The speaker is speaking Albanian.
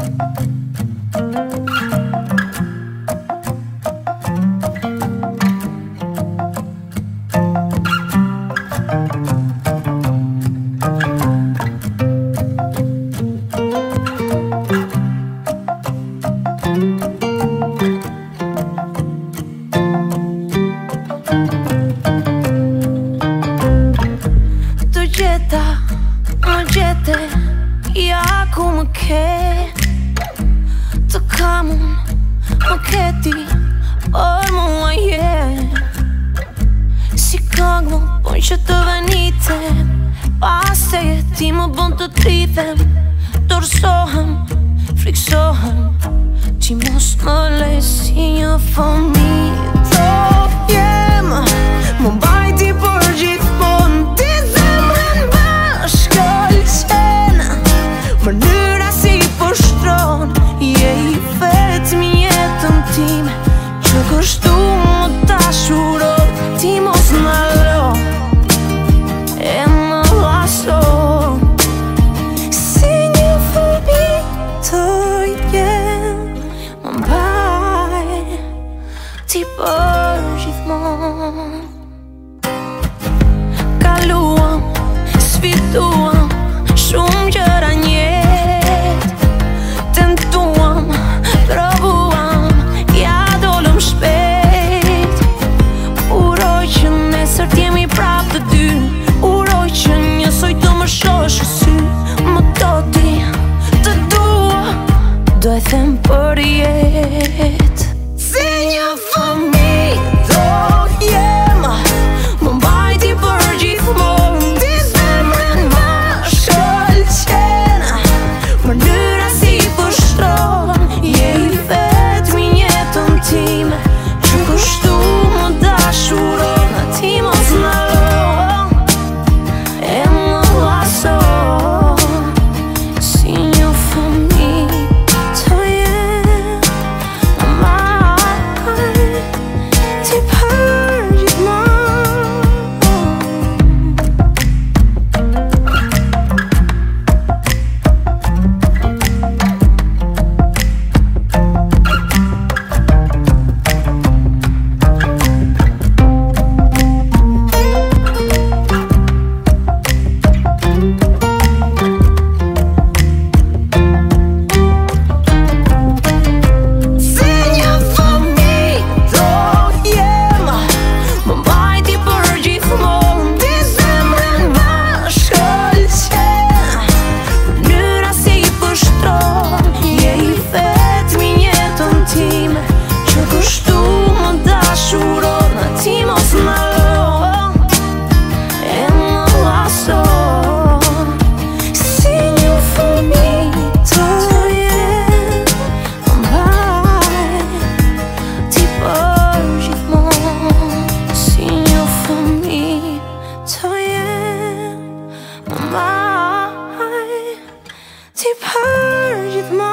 Më gjete, ja ku më ke. Të kam unë, më keti, por mua je. Si këngë më bën që të venite, pas te ti më bën të trithem. Dorsohem, friksohem, që mos më le si një fëmijë. Do jem, më mbajti për gjithmonë. Mënyra si poshtron, je i vetmi jetën time, që kështu më dashuron. Ti mos më lo, e më laso, si një fëmijë të jem. Më mbaj ti për gjithmonë. Kaluam, sfiduam shumë gjëra njetë. Tentuam, provuam, ja dolëm shpejt. Uroj që nesër t'jemi prap të dy. Uroj që njësoj të më shosh sy. Më do ti, të dua, do e them për jetë. Si një fëmijë do jem, më mbajti për gjithmonë. Mënyra si poshtron, je i vetmi jetën time, që kështu më dashuron. Ti mos më lo, e më laso, si një fëmijë të jem. Më mbaj ti për gjithmonë. Ti për gjithmonë.